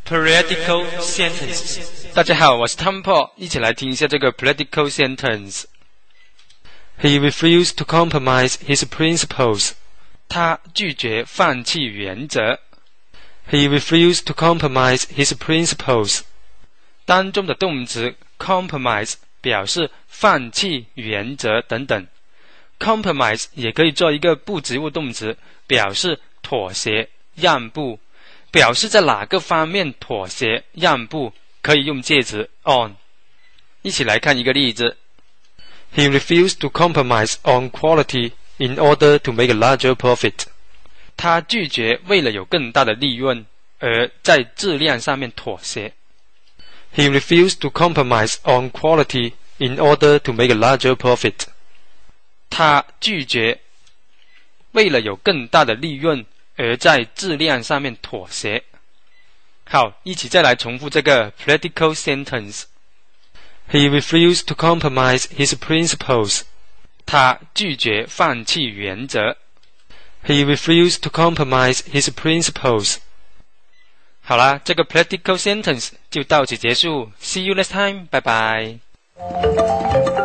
Political sentences。大家好，我是 Tom Paul， 一起来听一下这个 political sentence。He refused to compromise his principles. 他拒绝放弃原则。He refused to compromise his principles. 当中的动词 compromise 表示放弃原则等等。compromise 也可以做一个不及物动词，表示妥协、让步。表示在哪个方面妥协、让步，可以用介词 on。一起来看一个例子。He refused to compromise on quality in order to make a larger profit. 他拒绝为了有更大的利润而在质量上面妥协。He refused to compromise on quality in order to make a larger profit. 他拒绝为了有更大的利润而在质量上面妥协。好，一起再来重复这个 political sentence。He refused to compromise his principles. 他拒绝放弃原则。He refused to compromise his principles. 好啦，这个 political sentence 就到此结束。See you next time. 拜拜。